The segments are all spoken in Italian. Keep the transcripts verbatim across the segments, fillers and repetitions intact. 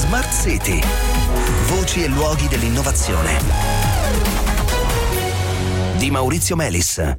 Smart City. Voci e luoghi dell'innovazione. Di Maurizio Melis.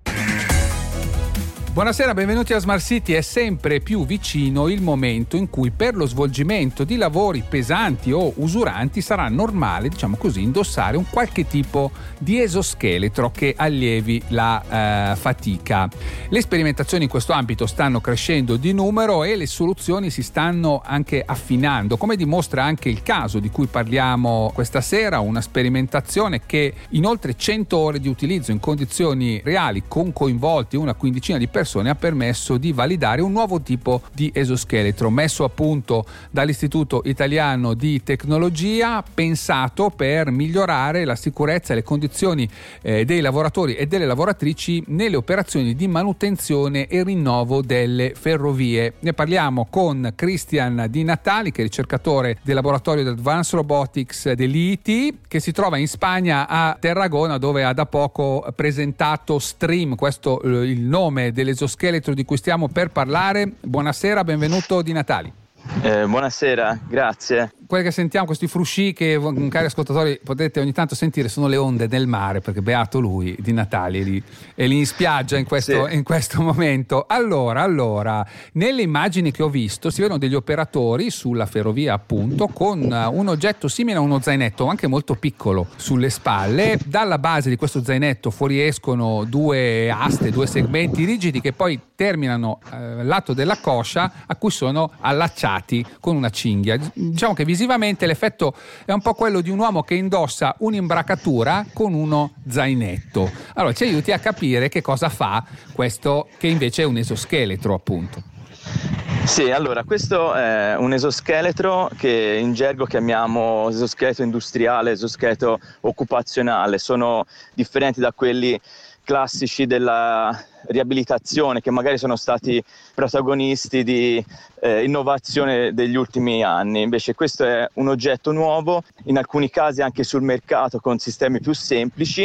Buonasera, benvenuti a Smart City. È sempre più vicino il momento in cui per lo svolgimento di lavori pesanti o usuranti sarà normale, diciamo così, indossare un qualche tipo di esoscheletro che allievi la eh, fatica. Le sperimentazioni in questo ambito stanno crescendo di numero e le soluzioni si stanno anche affinando, come dimostra anche il caso di cui parliamo questa sera, una sperimentazione che in oltre cento ore di utilizzo in condizioni reali con coinvolti una quindicina di persone ha permesso di validare un nuovo tipo di esoscheletro messo a punto dall'Istituto Italiano di Tecnologia, pensato per migliorare la sicurezza e le condizioni eh, dei lavoratori e delle lavoratrici nelle operazioni di manutenzione e rinnovo delle ferrovie. Ne parliamo con Christian Di Natali, che è ricercatore del laboratorio di Advanced Robotics dell'I T, che si trova in Spagna a Tarragona, dove ha da poco presentato Stream, questo eh, il nome delle esoscheletro di cui stiamo per parlare. Buonasera, benvenuto Di Natali. Eh, buonasera, grazie. Quelle che sentiamo, questi frusci che, cari ascoltatori, potete ogni tanto sentire, sono le onde del mare, perché beato lui, Di Natali, è lì, è lì in spiaggia in questo, sì. in questo momento. Allora, allora, nelle immagini che ho visto si vedono degli operatori sulla ferrovia, appunto, con un oggetto simile a uno zainetto, anche molto piccolo, sulle spalle. Dalla base di questo zainetto fuoriescono due aste, due segmenti rigidi che poi terminano eh, al lato della coscia, a cui sono allacciati con una cinghia. Diciamo che visivamente l'effetto è un po' quello di un uomo che indossa un'imbracatura con uno zainetto. Allora ci aiuti a capire che cosa fa questo che invece è un esoscheletro, appunto. Sì, allora questo è un esoscheletro che in gergo chiamiamo esoscheletro industriale, esoscheletro occupazionale. Sono differenti da quelli classici della riabilitazione, che magari sono stati protagonisti di eh, innovazione degli ultimi anni. Invece questo è un oggetto nuovo, in alcuni casi anche sul mercato con sistemi più semplici,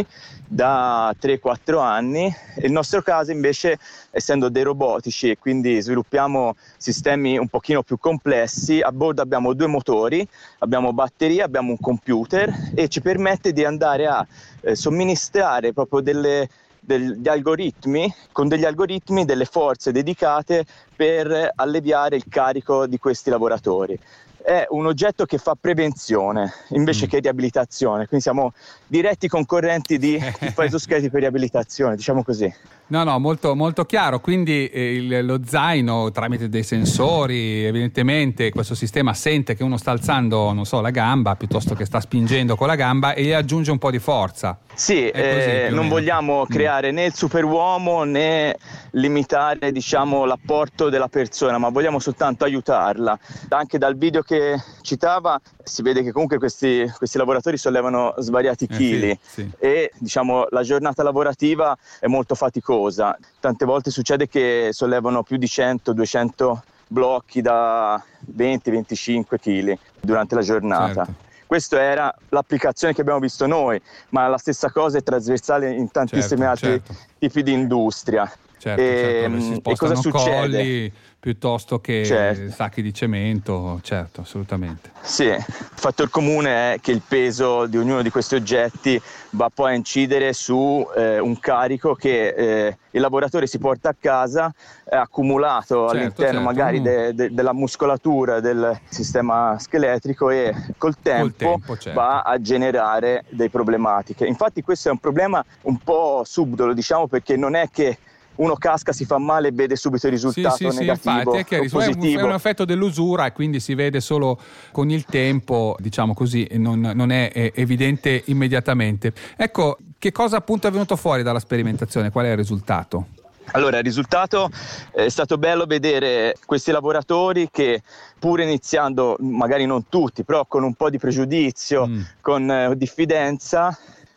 da tre quattro anni. Il nostro caso invece, essendo dei robotici e quindi sviluppiamo sistemi un pochino più complessi, a bordo abbiamo due motori, abbiamo batterie, abbiamo un computer e ci permette di andare a eh, somministrare proprio delle degli algoritmi, con degli algoritmi, delle forze dedicate per alleviare il carico di questi lavoratori. È un oggetto che fa prevenzione invece mm. che riabilitazione, quindi siamo diretti concorrenti di esoscheletri per riabilitazione, diciamo così. No, no, molto, molto chiaro. Quindi eh, il, lo zaino, tramite dei sensori, evidentemente questo sistema sente che uno sta alzando, non so, la gamba piuttosto che sta spingendo con la gamba e gli aggiunge un po' di forza. Sì, eh, non vogliamo creare né il superuomo né limitare, diciamo, l'apporto della persona, ma vogliamo soltanto aiutarla. Anche dal video che citava si vede che comunque questi, questi lavoratori sollevano svariati chili eh sì, sì. e diciamo la giornata lavorativa è molto faticosa. Tante volte succede che sollevano più di cento duecento blocchi da venti venticinque chili durante la giornata. Certo. Questa era l'applicazione che abbiamo visto noi, ma la stessa cosa è trasversale in tantissimi certo, altri certo. tipi di industria. Certo, e, certo, si e cosa succede? Colli piuttosto che certo. sacchi di cemento, certo, assolutamente. Sì, il fattore comune è che il peso di ognuno di questi oggetti va poi a incidere su eh, un carico che eh, il lavoratore si porta a casa, è accumulato certo, all'interno certo. magari de, de, della muscolatura del sistema scheletrico e col tempo, col tempo certo. va a generare delle problematiche. Infatti questo è un problema un po' subdolo, diciamo, perché non è che uno casca, si fa male e vede subito il risultato sì, sì, negativo sì, infatti, è, o positivo. È un effetto dell'usura e quindi si vede solo con il tempo, diciamo così, e non, non è, è evidente immediatamente. Ecco, che cosa appunto è venuto fuori dalla sperimentazione? Qual è il risultato? Allora, il risultato è stato bello vedere questi lavoratori che, pur iniziando, magari non tutti, però con un po' di pregiudizio, mm. con eh, diffidenza,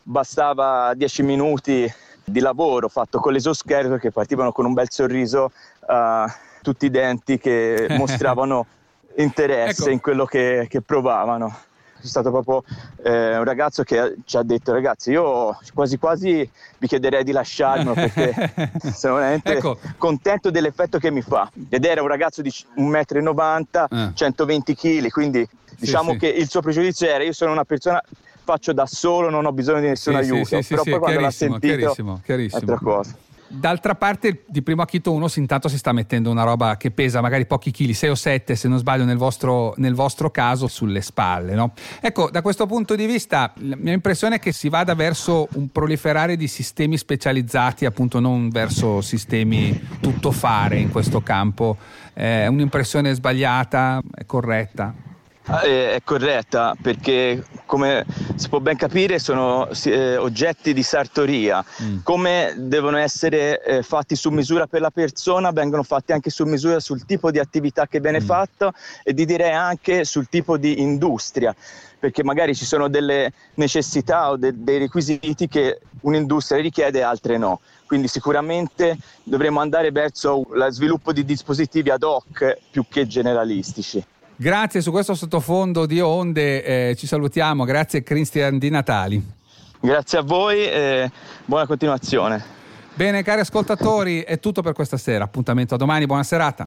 bastava dieci minuti di lavoro fatto con l'esoscheletro che partivano con un bel sorriso, uh, tutti i denti che mostravano interesse ecco. in quello che, che provavano. C'è stato proprio eh, un ragazzo che ci ha detto: ragazzi, io quasi quasi vi chiederei di lasciarmi perché sono veramente ecco. contento dell'effetto che mi fa. Ed era un ragazzo di un metro e novanta, eh. centoventi chili, quindi Diciamo sì. che il suo pregiudizio era: io sono una persona, faccio da solo, non ho bisogno di nessun Sì, aiuto. sì, sì, però sì, poi quando l'ha chiarissimo, sentito chiarissimo, chiarissimo. altra cosa. D'altra parte, di primo acchito uno si intanto si sta mettendo una roba che pesa magari pochi chili, sei o sette se non sbaglio nel vostro, nel vostro caso, sulle spalle, no? Ecco, da questo punto di vista la mia impressione è che si vada verso un proliferare di sistemi specializzati, appunto non verso sistemi tuttofare in questo campo. È un'impressione sbagliata? È corretta? È corretta, perché come si può ben capire sono eh, oggetti di sartoria. Mm. Come devono essere eh, fatti su misura per la persona, vengono fatti anche su misura sul tipo di attività che viene mm. fatto, e di direi anche sul tipo di industria, perché magari ci sono delle necessità o de- dei requisiti che un'industria richiede e altre no. Quindi sicuramente dovremo andare verso lo sviluppo di dispositivi ad hoc più che generalistici. Grazie, su questo sottofondo di onde eh, ci salutiamo, grazie Cristian Di Natali. Grazie a voi e buona continuazione. Bene cari ascoltatori, è tutto per questa sera, appuntamento a domani, buona serata.